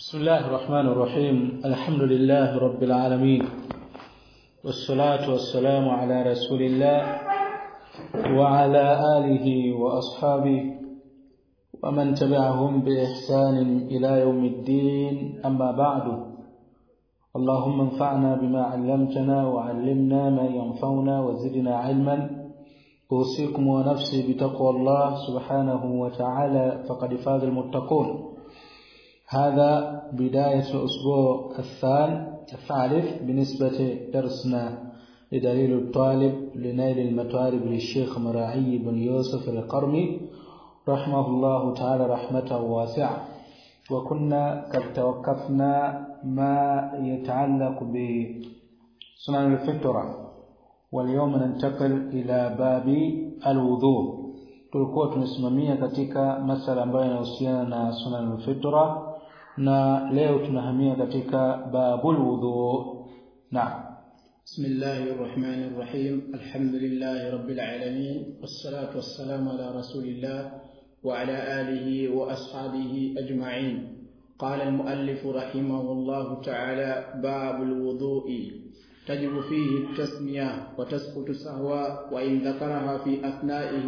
بسم الله الرحمن الرحيم. الحمد لله رب العالمين، والصلاة والسلام على رسول الله وعلى آله وأصحابه ومن تبعهم بإحسان إلى يوم الدين. أما بعد، اللهم انفعنا بما علمتنا وعلمنا ما ينفعنا وزدنا علما. أوصيكم ونفسي بتقوى الله سبحانه وتعالى، فقد فاز المتقون. هذا بداية الأسبوع الثالث بالنسبة درسنا لدليل الطالب لنيل المطالب للشيخ مراعي بن يوسف القرمي رحمه الله تعالى رحمة واسعة. وكنا قد توقفنا ما يتعلق بسنن الفطرة، واليوم ننتقل إلى باب الوضوء. tulikuwa tunasimamia katika masala ambayo yanahusiana na sunan al-fitra, na leo tunahamia katika babul wudu. Naam. Bismillahir Rahmanir Rahim. Alhamdulillahi Rabbil Alamin, wassalatu wassalamu ala Rasulillah wa ala alihi wa ashabihi ajma'in. Qala al-muallif rahimahullahu ta'ala: babul wudu'i تجب فيه التسمية وتسقط سهوا وإن ذكرها في أثنائه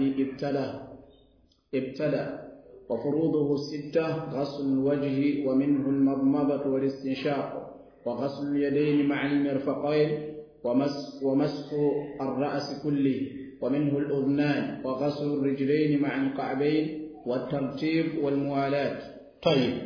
ابتدأ. وفروضه 6: غسل الوجه ومنه المضمضة والاستنشاق، وغسل اليدين مع المرفقين، ومسح الرأس كله، ومنه الأذنان، وغسل الرجلين مع الكعبين، والترتيب والموالاة. طيب،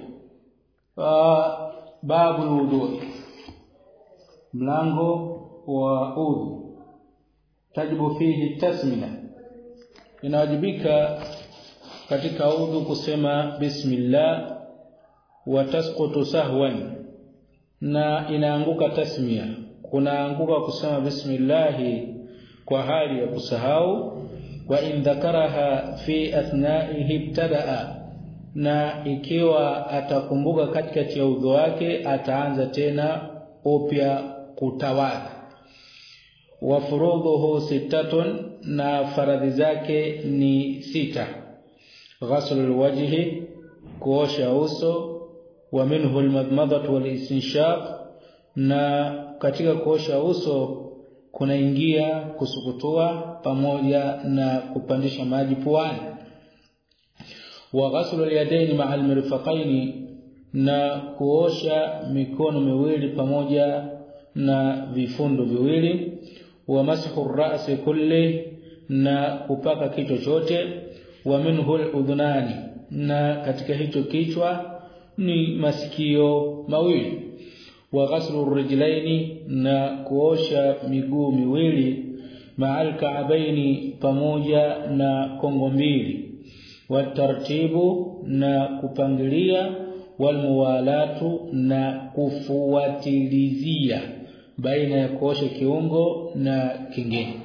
باب الوضوء، mlango wa udhu. Tajibu fihi tasmiyah, inawajibika katika udhu kusema bismillah, wa tasqutu sahwan, na inaanguka tasmiyah. Kunaanguka kusema bismillah kwa hali ya kusahau. Wa in dhakaraha fi athna'ihi ibtadaa, na ikiwa atakumbuka katikati ya udhu wake ataanza tena upya kutawadha. Wa furudhuhu 6, na faradhi zake ni 6: ghasl alwajhi, kuosha uso, wa minhu almadmadatu walistinshaq, na katika kuosha uso kunaingia kusukutua pamoja na kupandisha maji puani. Wa ghasl alyadaini ma'a almirfaqaini, na kuosha mikono miwili pamoja na vifundo viwili. Wa mashu ar-ra'si kulli, na kupaka kichwa chote. Wa minhu al-udhunani, na katika hicho kichwa ni masikio mawili. Wa ghaslu ar-rijlaini, na kuosha miguu miwili, ma'al ka'baini, pamoja na kongo mbili. Wa tartibu, na kupangilia, walmuwalatu, na kufuatilizia baina ya kuosha kiungo na kingine.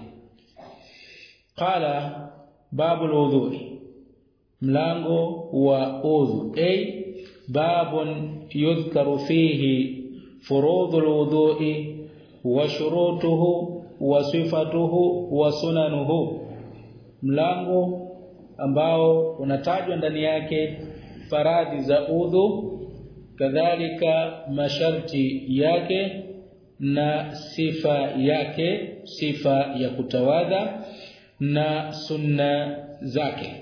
Qala babul wudhu'i, mlango wa udhu. Babun yudhkaru fihi furudhul wudhu'i wa shurutuhu wa sifatuhu wa sunanuhu, mlango ambao unatajwa ndani yake faradhi za udhu, kadhalika masharti yake na sifa yake, sifa ya kutawadha na sunna zake.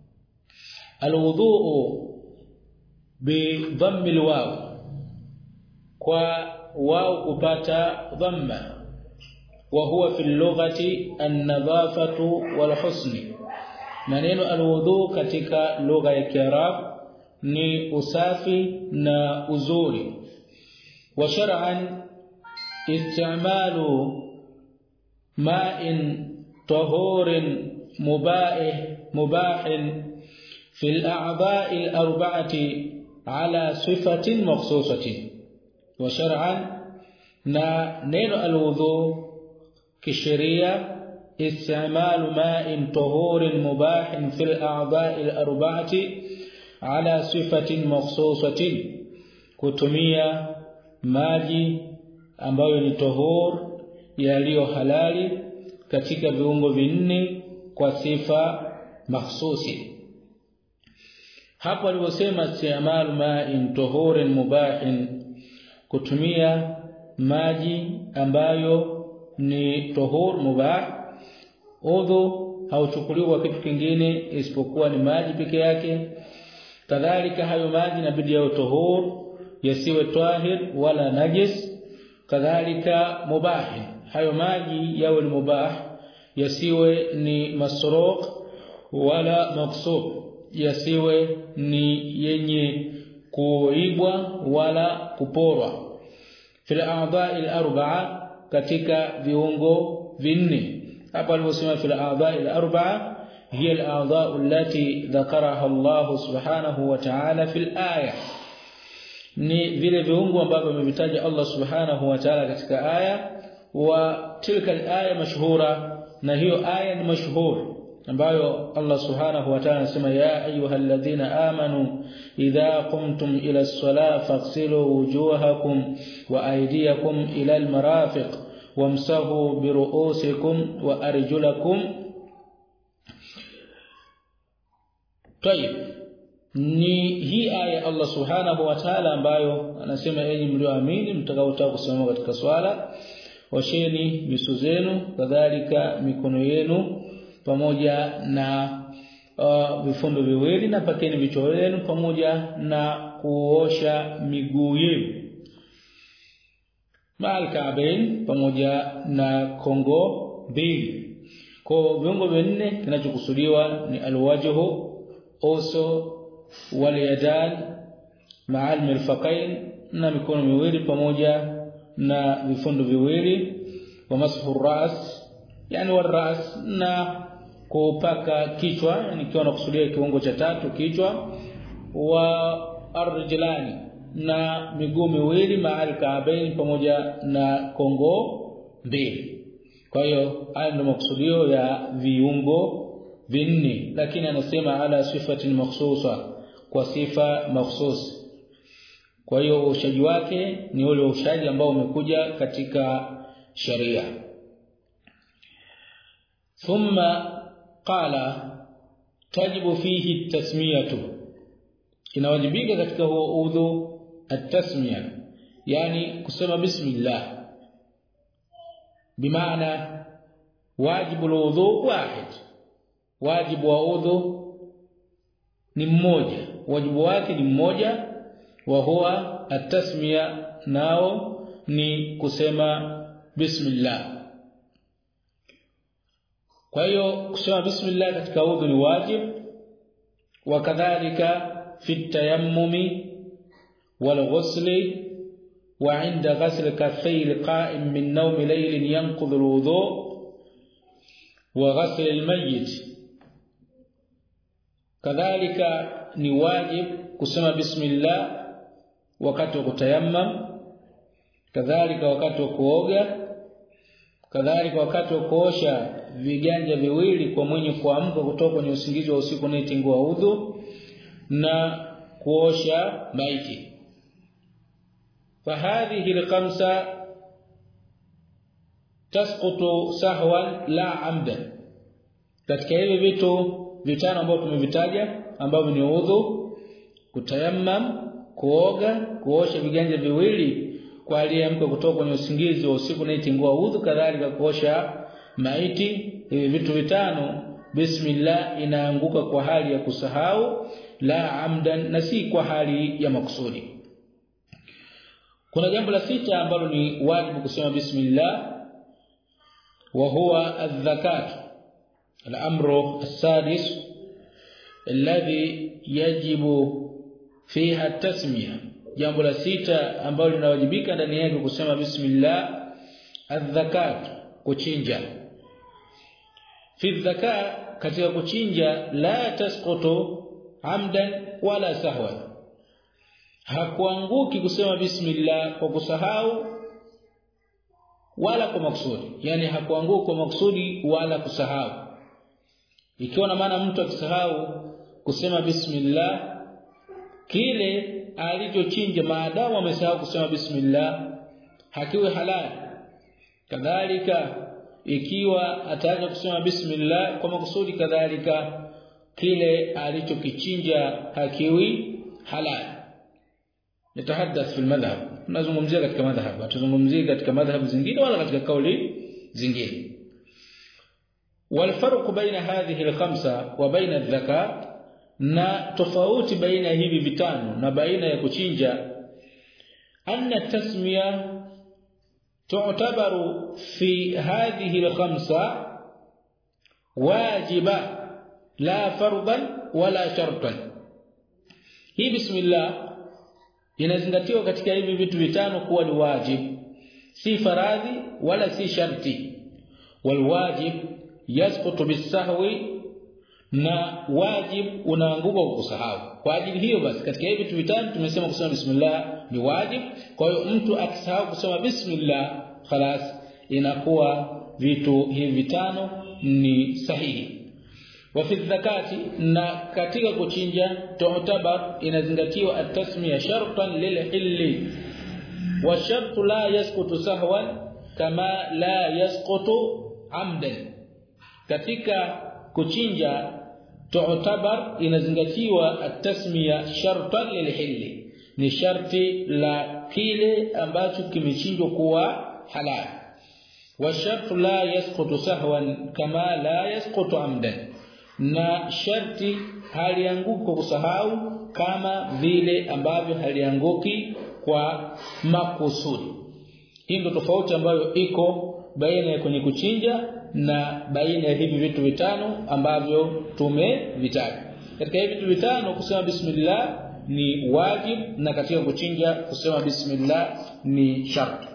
Alwudhu bi dhammi alwaw, kwa waw kupata dhamma. Wa huwa fi lughati an-nadhafatu wal husni, na neno alwudhu katika lugha ya Kiarabu ni usafi na uzuri. Wa shar'an isti'malu ma'in tahurin mubahin fi al-a'dha'i al-arba'ati ala sifatin makhsusatin. Wa shar'an, na neno alwudhu kisheria, isti'malu ma'in tahurin mubahin fi al-a'dha'i al-arba'ati ala sifatin makhsusatin, kutumia maji ambayo ni tahur, yaliyo halali katika viungo vinne kwa sifa mahsusi. hapo aliposema isti'malu ma'in tuhurin mubahin, kutumia maji ambayo ni tuhur mubah. Udhu hauchukuliwa kitu kingine isipokuwa ni maji peke yake. Kadhalika hayo maji inabidi yawe tuhur, yasiwe tahir wala najis. Kadhalika mubah, hayo maji yawe ni mubah, yasiwe ni masruq wala maqsub, yasiwe ni yenye kuibwa wala kuporwa. Fil a'dha'il arba'a, katika viungo vinne. Hapa aliposema fil a'dha'il arba'a hiya al-a'dha'u allati dhakaraha Allah subhanahu wa ta'ala fil aya, ni vile viungo ambavyo vimevitaja Allah subhanahu wa ta'ala katika aya. Wa tilka al-aya mashhura, na hiyo aya ni mashhur ambayo Allah subhanahu wa ta'ala anasema ya ayyuhalladhina amanu idha qumtum ila as-salati faghsilu wujuhakum wa aydiyakum ila al-marafiq wamsahu bi ru'usikum wa arjulakum. Tayeb, ni hii aya Allah subhanahu wa ta'ala ambayo anasema enyi mlioamini mtakaotaka kusimama katika swala, washeni nyuso zenu, kadhalika mikono yenu pamoja na vifundo viwili, na pakeni vichwa vyenu pamoja na kuosha miguu yenu ma'al ka'bayn, pamoja na kongo mbili. Kwa viungo vinne kinachokusudiwa ni alwajhu, uso, wal yadan ma'al mirfaqayn, na mikono miwili pamoja na vifundo viwili. Wa mashu ras, yani wal ras, na kupaka kichwa, yani kiwa nakusudia kiungo cha tatu kichwa. Wa arjulani, na miguu miwili ma'al ka'bayn, pamoja na kongo mbili. Kwa hiyo haya ndio makusudio ya viungo vinne, lakini anasema ala sifatin makhsusa, kwa sifa makhsus. Kwa hiyo ushaji wake ni ule ushaji ambao umekuja katika sharia. Thumma qala tajibu fihi tasmiyatu, inawajibika katika huo udhu at-tasmiya, yani kusema bismillah. Bimaana wajibu al-wudhu wahid, wajibu wa udhu ni mmoja, wajibu wake ni mmoja, wa huwa at-tasmiya, nao ni kusema bismillah. Kwa hiyo kusema bismillah katika udhu ni wajib. Wakadhalika fi tayammumi wal ghusli wa 'inda ghasl kaffay al-qa'im min nawm layl yanqudhu al-wudhu wa ghasl al-mayyit, kadhalika ni wajib kusema bismillah wakati wa kutayammam, kadhalika wakati wa kuoga, kadhalika wakati wa kuosha viganja viwili kwa mwenye kuamka kutoka kwenye usingizi wa usiku na itingua udhu, na kuosha maiti. Fahadhihi al-khamsa tasqutu sahwan la amdan, katika hivi vitu vitano ambavyo tumevitaja ambavyo ni udhu, kutayammam, kuoga, kuosha viganja viwili kwa aliyeamka kutoka kwenye usingizi wa usiku na itingua udhu, kadhalika kuosha maiti, hivi vitu vitano bismillah inaanguka kwa hali ya kusahau, la amdan, na si kwa hali ya makusudi. Kuna jambo la sita ambalo ni wajibu kusema bismillah, wa huwa adh-dhakat, al-amru as-sadis alladhi yajibu fiha at-tasmiya. Jambo la sita ambalo linawajibika ndani yake kusema bismillah, adh-dhakat, kuchinja. Fi adh-dhaka, katika kuchinja, la tasqutu amdan wala sahwan, hakuanguki kusema bismillah kwa kusahau wala kwa maksudi, yani hakuanguki kwa maksudi wala kusahau. Ikiwa na maana mtu akisahau kusema bismillah, kile alichochinja maadamu amesahau kusema bismillah hakiwi halali. Kadhalika ikiwa ataacha kusema bismillah kwa maksudi, kadhalika kile alichokichinja hakiwi halal. Nitahaddath fil madhhab, nazungumzia katika madhhab, atazungumzia katika madhhab zingine wala katika kauli zingine. والفرق بين هذه الخمسه وبين الزكاه na tofauti baina hivi vitano na baina ya kuchinja anna tasmiya tu'tabaru fi hadhihi al-khamsa wajiba la fardan wala shartan. Hii bismillah inazingatiwa katika hivi vitu vitano kuwa ni wajibu, si faradhi wala si sharti. Walwajib yasqutu bisahwi, na wajib unaanguka kwa kusahau. Kwa ajili hiyo basi katika hivi vitu vitano tumesema kusema bismillah ni wajib. Kwa hiyo mtu akisahau kusema bismillah خلاص inakuwa vitu hivi vitano ni sahihi. Wa fi zakati, na katika kuchinja tu'tabar inazingatiwa at-tasmiya shartan lil-hilli, wa shartu la yasqutu sahwan kama la yasqutu amdan. Katika kuchinja tu'tabar inazingatiwa at-tasmiya shartan lil-hilli, ni sharti la kile ambacho kimechinjwa kuwa halal. Wa shartu la yasqutu sahwan kama la yasqutu amdan, na sharti halianguki kwa kusahau kama vile ambavyo halianguki kwa makusudi. Hii ndio tofauti ambayo iko baina ya kwenye kuchinja na baina ya hivi vitu vitano ambavyo tumevitaja. Katika hivi vitu vitano kusema bismillah ni wajib, na katika kuchinja kusema bismillah ni sharti.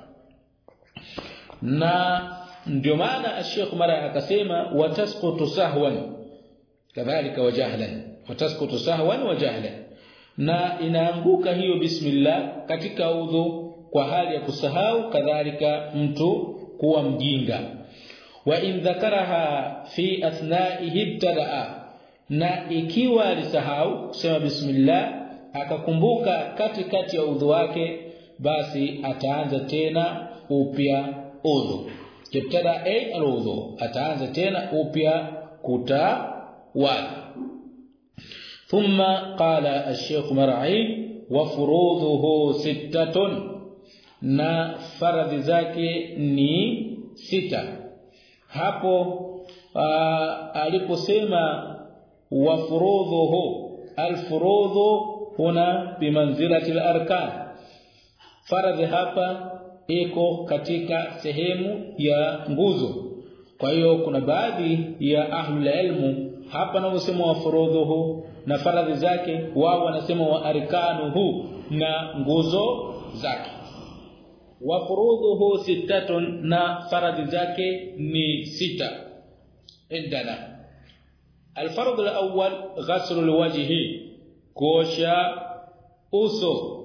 Na ndio maana Sheikh mara akasema watasqutu sahwan kadhalika wa jahlan, watasqutu sahwan wa jahlan, na inaanguka hiyo bismillah katika udhu kwa hali ya kusahau, kadhalika mtu kuwa mjinga. Wa in dhakaraha fi athna'ihi ibtadaa, na ikiwa alisahau kusema bismillah akakumbuka katikati ya udhu wake, basi ataanza tena upya udhu. Ibtada al-udhu, ataanza tena upya kutawala. Thumma qala al-Sheikh Mar'i wa furuduhu sittatun, na faradhi zake ni 6. Hapo aliposema wa furuduhu, al-furudhu huna bimanzilati al-arkan, faradhi hapa iko katika sehemu ya nguzo. Kwa hiyo kuna baadhi ya ahlul ilmu hapa wanaosema wa furudhuhu na faradhi zake, wao wanasema wa arkanuhu na nguzo zake. Wa furudhuhu sittatun, na faradhi zake ni 6 indana. Al-fardh al-awwal ghasl al-wajhi, kuosha uso,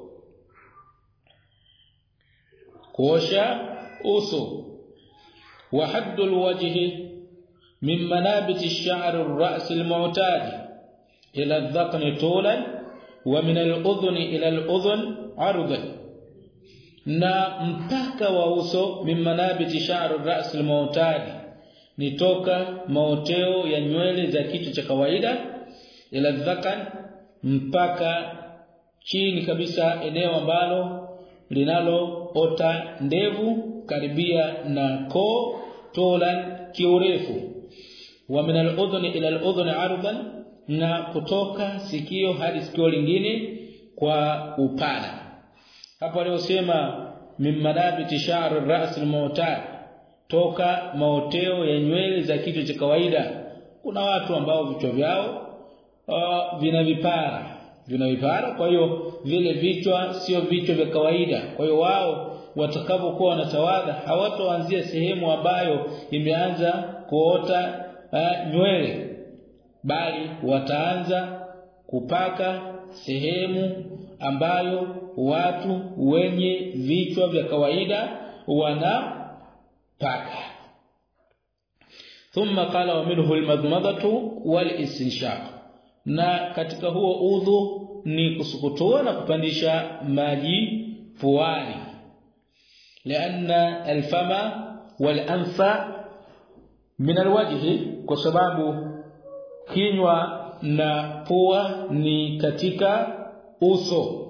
kuosha uso. Wa haddu al-wajhi min manabit ash-sha'r ar-ra's al-mu'tad ila adh-dhaqn tulan wa min al-udhun ila al-udhun 'ardan, na mpaka wa uso min manabit ash-sha'r ar-ra's al-mu'tad ni toka maoteo ya nywele za kichwa cha kawaida, ila adh-dhaqn mpaka chini kabisa eneo ambalo linaloota ndevu karibia na koo, tolan kiurefu. Wa min al-udhun ila al-udhun 'ardan, na kutoka sikio hadi sikio lingine kwa upana. Hapo aliosema min manabiti sha'r ar-ra's al-mu'tad, toka maoteo ya nywele za kichwa cha kawaida. Kuna watu ambao vichwa vyao vina vipara, kwa hiyo vile vichwa sio vichwa vya kawaida. Kwa hiyo wao watakapokuwa wanatawadha hawatoanzia sehemu ambayo imeanza kuota nywele, bali wataanza kupaka sehemu ambayo watu wenye vichwa vya kawaida wanapaka. Thumma qala wa minhu al-madmadatu wal-istinshaq, na katika huo udhu ni kusukutua na kupandisha maji puani. Lianna al-fama wal-anfa min al-wajhi, kwa sababu kinywa na pua ni katika uso.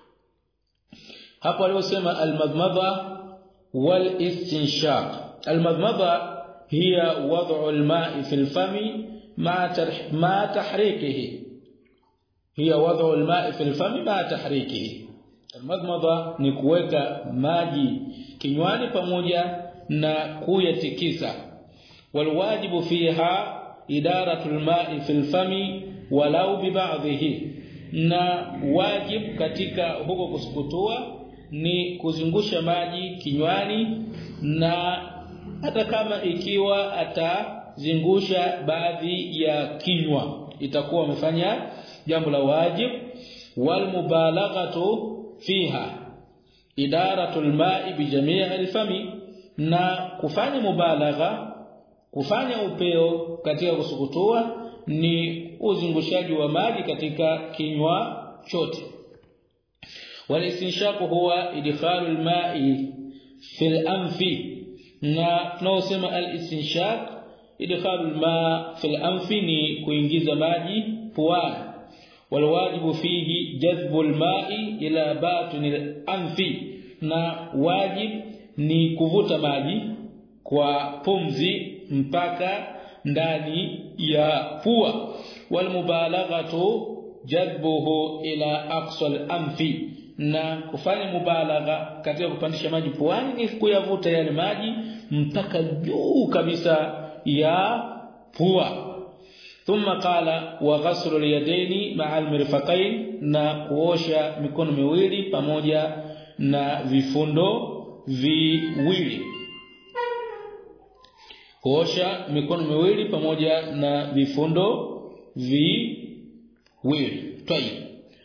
Hapo aliosema al-madmadha wal istinshaq. Al-madmadha hiya wad'u al-ma'i fi al-fami ma tahrikihi. Hiya wad'u al-ma'i fi al-fami ma tahrikihi. Al-madmadha ni kuweka maji kinywani pamoja na kuyatikisa. Walwajibu fiha idaratul ma'i fil fami walau bi ba'dhihi. Na wajib katika huko kusukutua ni kuzungusha maji kinywani, na hata kama ikiwa atazungusha baadhi ya kinywa itakuwa amefanya jambo la wajib. Wal mubalaghatu fiha idaratul ma'i bi jami' al-fami, na kufanya mubalagha, kufanya upeo katika kusukutua ni uzungushaji wa maji katika kinywa chote. Wal istinshaq huwa idkhalul ma'i fil anfi, na tunaosema al istinshaq idkhalul ma' fil anfi ni kuingiza maji puani. والواجب فيه جذب الماء الى باطن الانف, na wajib ni kuvuta maji kwa pumzi mpaka ndani ya pua. Walmubalaghatu jadbuhu ila aqsa al-anfi, na kufanya mubalagha katika kupandisha maji puani ni kuyavuta yale maji mpaka juu kabisa ya pua. ثم قال وغسل اليدين مع المرفقين, na kuosha mikono miwili pamoja na vifundo viwili. Kuosha mikono miwili pamoja na vifundo viwili. Tayeb.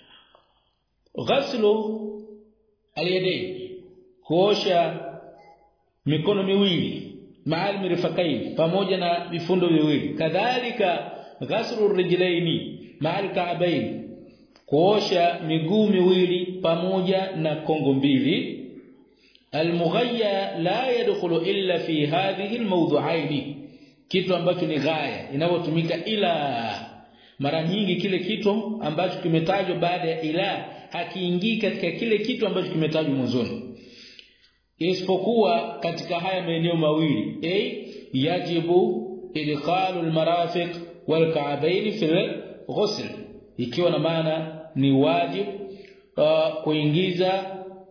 Ghaslu al-yadayn, kuosha mikono miwili ma'al mirfaqain, pamoja na vifundo viwili. Kadhalika ghaslu ar-rijlaini ma'al ka'bayn, kuosha miguu miwili pamoja na kongo mbili. Al-mughayya la yadkhulu illa fi hadhihi al-mawdu'ain, kitu ambacho ni ghaya inayotumika ila. Mara nyingi kile kitu ambacho kimetajwa baada ya ila hakiingii katika kile kitu ambacho kimetajwa mwanzoni, isipokuwa katika haya maeneo mawili: yajibu idkhalu al-marafiq wal ka'bayn fi al-ghusl, ikiwa na maana ni wajib kuingiza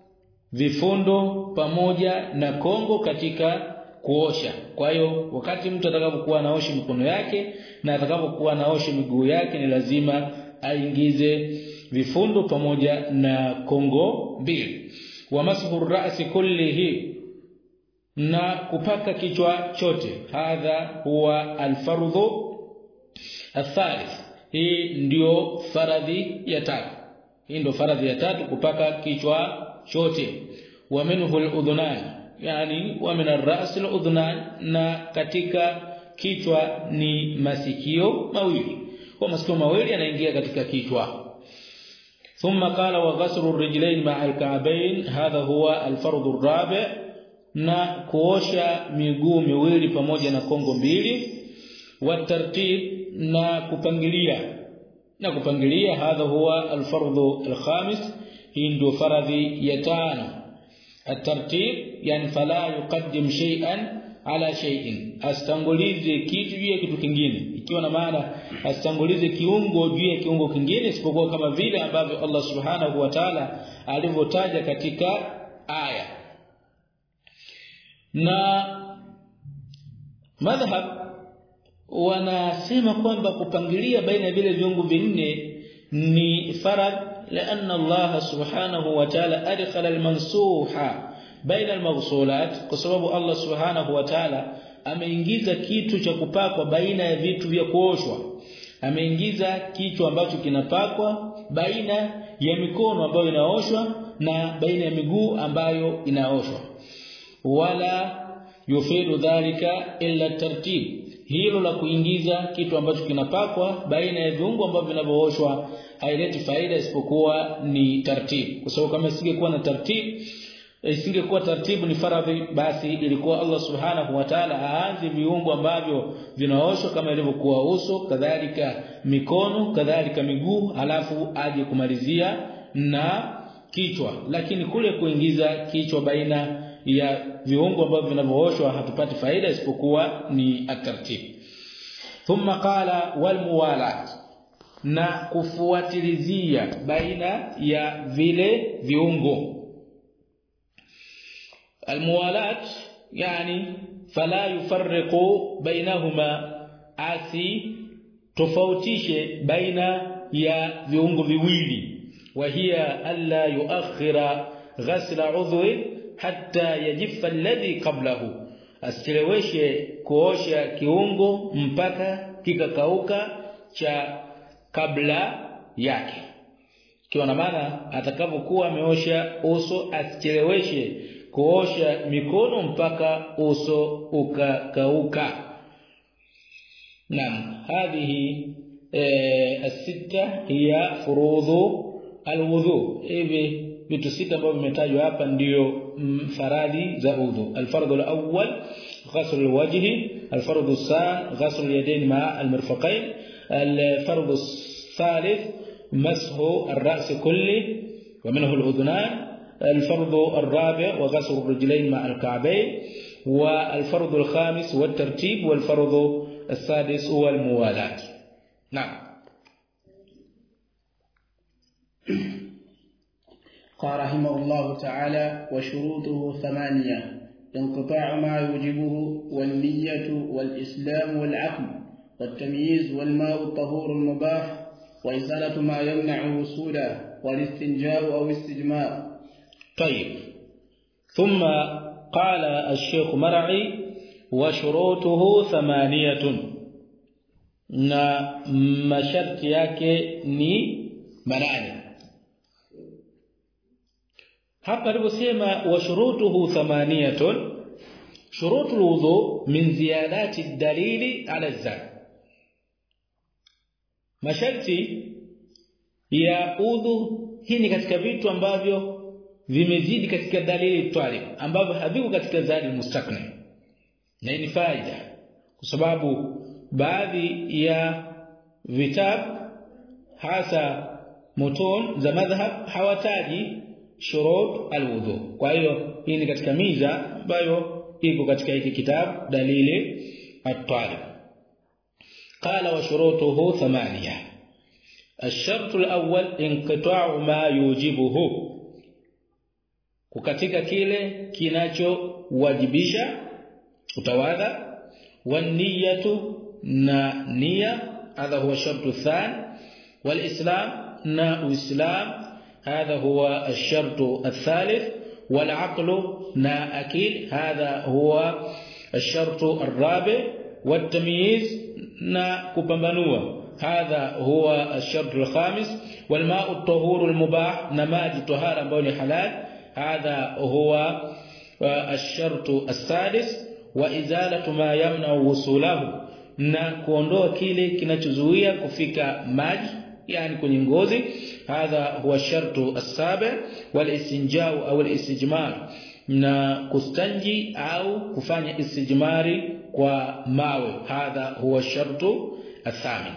vifundo pamoja na kongo katika kuosha. Kwa hiyo wakati mtu atakapokuwa anaosha mikono yake na atakapokuwa anaosha miguu yake ni lazima aingize vifundo pamoja na kongo mbili. Wa mashu ar-ra's kullihi, na kupaka kichwa chote. Hadha huwa al-fardhu al-thalith, hii ndio faradhi ya tatu. Hii ndio faradhi ya tatu, kupaka kichwa chote. Wa minhu al-udhunan, yani wa min ar-ra's al-udhunan, na katika kichwa ni masikio mawili. Kwa masikio mawili yanaingia katika kichwa. ثم قال وغسل الرجلين مع الكعبين هذا هو الفرض الرابع, na kuosha miguu miwili pamoja na kongo mbili. Watartib, na kupangilia hadha huwa alfardhu alkhamis, hii ndio faradhi ya tano. At-tartib yani fala yuqaddim shay'an ala shay'in, astangulize kitu juu ya kitu kingine, ikiwa na maana astangulize kiungo juu ya kiungo kingine, isipokuwa kama vile ambavyo Allah subhanahu wa ta'ala alivyotaja katika aya. Na madhhab wanasema kwamba kupangilia baina ya vile viungo vinne ni farad, لأن الله سبحانه وتعالى أدخل المنسوح بين المغسولات, kwa sababu Allah subhanahu wa ta'ala ameingiza kitu cha kupakwa baina ya vitu vya kuoshwa. Ameingiza kitu ambacho kinapakwa baina ya mikono ambayo inaoshwa na baina ya miguu ambayo inaoshwa. Wala yufidu dhalika illa tartib, hilo la kuingiza kitu ambacho kinapakwa baina ya viungo ambavyo vinavyooshwa haileti faida isipokuwa ni tartib, kwa sababu kama isingekuwa na tartib isingekuwa taratibu ni faradhi, basi ilikuwa Allah subhanahu wa ta'ala aanze viungo ambavyo vinaoshwa kama ilivyokuwa uso, kadhalika mikono, kadhalika miguu, halafu aje kumalizia na kichwa. Lakini kule kuingiza kichwa baina ya viungo ambavyo vinavyooshwa hatupati faida isipokuwa ni ataratibu. Thumma qala wal muwalat, na kufuatilizia baina ya vile viungo. الموالات يعني فلا يفرق بينهما, asi tofautishe baina ya viungo viwili. وهي الا يؤخر غسل عضو حتى يجف الذي قبله, asicheleweshe kuosha kiungo mpaka kikakauka cha kabla yake. Kiwa na maana atakapokuwa ameosha uso asicheleweshe kuosha mikono mpaka uso ukakauka. Naam, hadhihi الستة هي فروض الوضوء. hivi vitu sita ambavyo vimetajwa hapa ndio faradhi za udhu. الفرض الأول غسل الوجه, الفرض الثاني غسل اليدين مع المرفقين, الفرض الثالث مسح الرأس كله ومنه الأذنان, الفرض الرابع وغسل الرجلين مع الكعبين, والفرض الخامس والترتيب, والفرض السادس هو الموالاة. نعم. قال رحمه الله تعالى وشروطه 8: انقطاع ما يوجبه, والنية, والإسلام, والعقل, والتمييز, والماء الطهور المباح, وإزالة ما يمنع وصوله, والاستنجاء أو استجمار. طيب. ثم قال الشيخ مرعي وشروطه 8, na masharti yake ni 8. hapa aliposema wa shurutuhu 8, shurutul wudu min ziyadati dalili ala zak, masharti ya udhu hii ni katika vitu ambavyo vimezidi katika dalili twalib, ambavyo haviko katika zadi mustakni. Na ni faida kwa sababu baadhi ya vitabu hasa mutun za madhhab hawataji shurut alwudu. Kwa hiyo hii ni katika miza ambayo iko katika hiki kitabu dalili at-talib. qala wa shurutuhu 8. الشرط الأول انقطاع ما يوجبه, kukatika kile kinachowajibisha utawadha, waniyatu, na nia, hadha huwa shartu thani, walislam, na uislam, hadha huwa الشرط الثالث, والعقل, na akil, hadha huwa الشرط الرابع, والتمييز, na kupambanua, هذا هو الشرط الخامس, والماء الطهور المباح, نماجي طهارة ambayo ni halal, هذا هو الشرط السادس, وإزالة ما يمنع وصوله, na kuondoa kile kinachozuia kufika maji yani kwenye ngozi, هذا هو الشرط السابع, والاستنجاء أو الاستجمار, na kustanji au kufanya istijmari kwa mawe, هذا هو الشرط الثامن.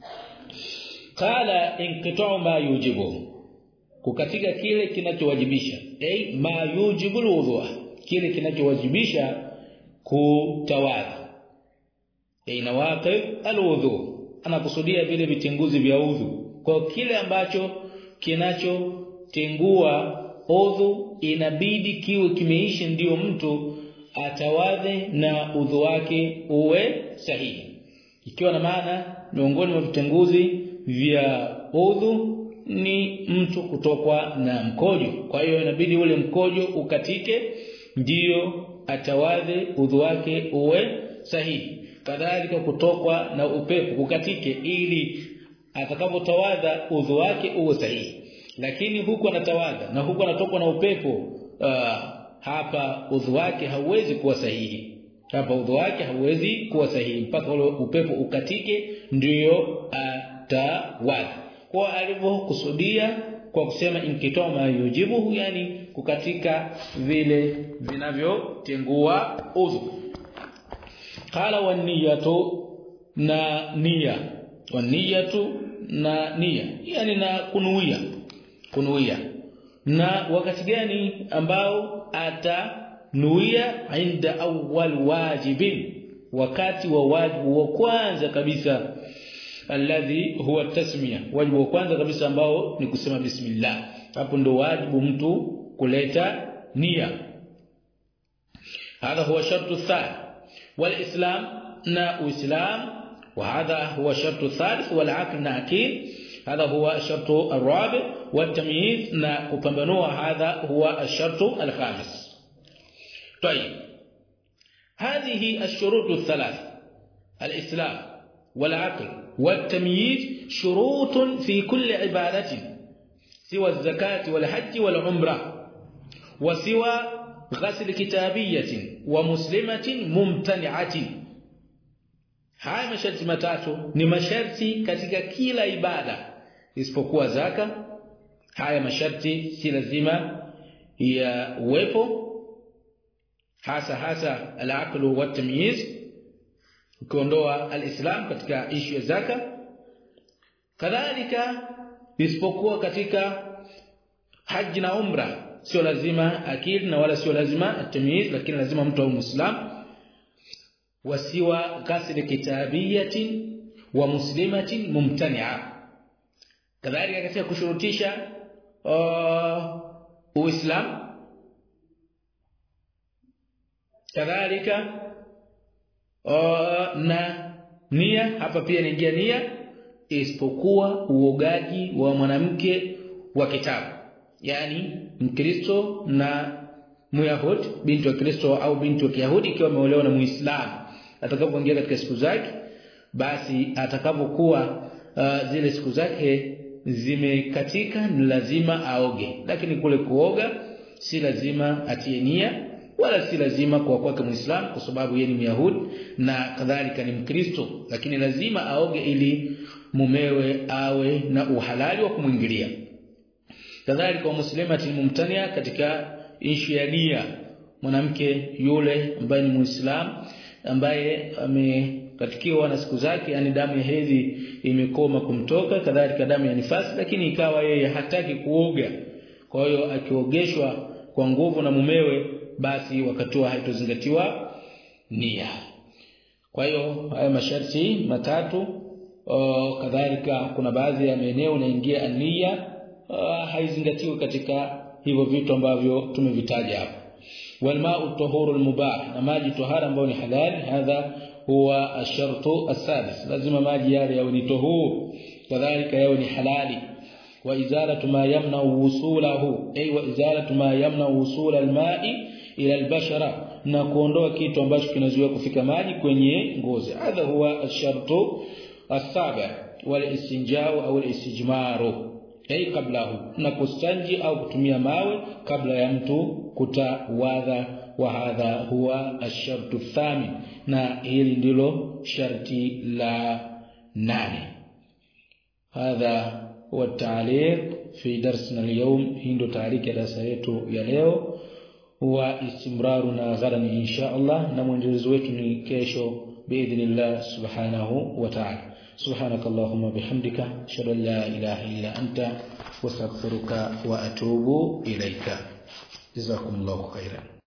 qala inqita'u ma yujibu, kukatika kile kinachowajibisha, ma yujibu alwudhu, kile kinachowajibisha kutawadha, nawaqib alwudhu, anakusudia vile vitenguzi vya udhu. Kwa kile ambacho kinachotengua udhu inabidi kiwe kimeishi ndio mtu atawadhe na udhu wake uwe sahihi. Ikiwa na maana miongoni mwa vitenguzi vya udhu ni mtu kutokwa na mkojo, kwa hiyo inabidi ule mkojo ukatike ndio atawadhe udhu wake uwe sahihi. Kadhalika kutokwa na upepo kukatike ili atakapotawadha udhu wake uwe sahihi. Lakini huku anatawadha na huku anatokwa na upepo, hapa udhu wake hauwezi kuwa sahihi. Hapa udhu wake hauwezi kuwa sahihi mpaka ule upepo ukatike ndio atawadha. Kwa alivyokusudia kwa kusema inkitoma yujibu, yani kukatika vile vinavyotengua udhu. Qala wan-niyatu na nia, wan-niyatu na nia, yani na kunuia. Na wakati gani ambao atanuia? Inda awwal wajibin, wakati wa wajibu wa kwanza kabisa, alladhi huwa tasmiya, wajibu wa kwanza kabisa ambao ni kusema bismillah. Hapo ndo wajibu mtu kuleta nia. Hadha huwa shartu thani wal-islam na uislam, wa hadha huwa shartu thalith wal-aql na akil. هذا هو الشرط الرابع والتمييز na kupambanua هذا هو الشرط الخامس. طيب هذه الشروط الثلاث الإسلام والعقل والتمييز شروط في كل عبادة سوى الزكاة والحج والعمرة وسوى غسل كتابية ومسلمة ممتنعة. Haya masharti matatu ni masharti katika kila ibada isipokuwa zaka. Haya masharti si lazima ya uwepo, hasa al-aqlu wa tamyiz, ukiondoa al-islam katika issue ya zaka. Kadhalika isipokuwa katika haji na umra sio lazima akili na wala sio lazima at-tamyiz, lakini lazima mtu awe muislam. wasiwa ghasl kitabiyatin wa muslimatin mumtani'a. Kadhalika katika kushurutisha uislam, kadhalika na nia, hapa pia inaingia nia, isipokuwa uogaji wa mwanamke wa kitabu, yani Mkristo na Myahudi, binti wa Kristo au binti wa Kiyahudi ikiwa ameolewa na Muislamu, atakapoingia katika siku zake, basi atakapokuwa zile siku zake zimekatika ni lazima aoge. Lakini kule kuoga si lazima atie nia, wala si lazima kwa kwake Muislamu kwa sababu yeye ni Myahudi na kadhalika ni Mkristo, lakini lazima aoge ili mumewe awe na uhalali wa kumwingilia. Kadhalika wa muslimati mumtania, katika issue ya nia, mwanamke yule ambaye ni Muislamu ambaye amekatikiwa na siku zake, yani damu ya hedhi imekoma kumtoka, kadhalika damu ya nifasi, lakini ikawa yeye hataki kuoga, kwa hiyo akiogeshwa kwa nguvu na mumewe, basi wakati huo haitozingatiwa nia. Kwa hiyo haya masharti matatu. Kadhalika kuna baadhi ya maeneo inaingia nia haizingatiwi katika hivyo vitu ambavyo tumevitaja hapa. والماء الطهور المباح, na maji tahara ambayo ni halali. Hadha huwa ashartu asadis, lazima maji yale yawe ni tahur, kadhalika yawe ni halali. Wa izalatu ma yamna wusulahu, ay wa izalatu ma yamna wusul alma'i ila albashara, na kuondoa kitu ambacho kinazuia kufika maji kwenye ngozi. Hadha huwa ashartu asabi wal istinja'u au al istijmaru, ay qablahu, na kustanji au kutumia mawe kabla ya mtu kutawadha. Wa hadha huwa ash-shartu thani, na hili ndilo sharti la 8. Hadha huwa ta'liq fi darsina al-yawm, hii ndio ta'liq ya darasa yetu ya leo. Huwa istimraruna ghadan insha Allah, na mwendelezo wetu ni kesho biidhnillah subhanahu wa ta'ala. سبحانك اللهم وبحمدك اشهد ان لا اله الا انت واستغفرك واتوب اليك. جزاكم الله خيرا.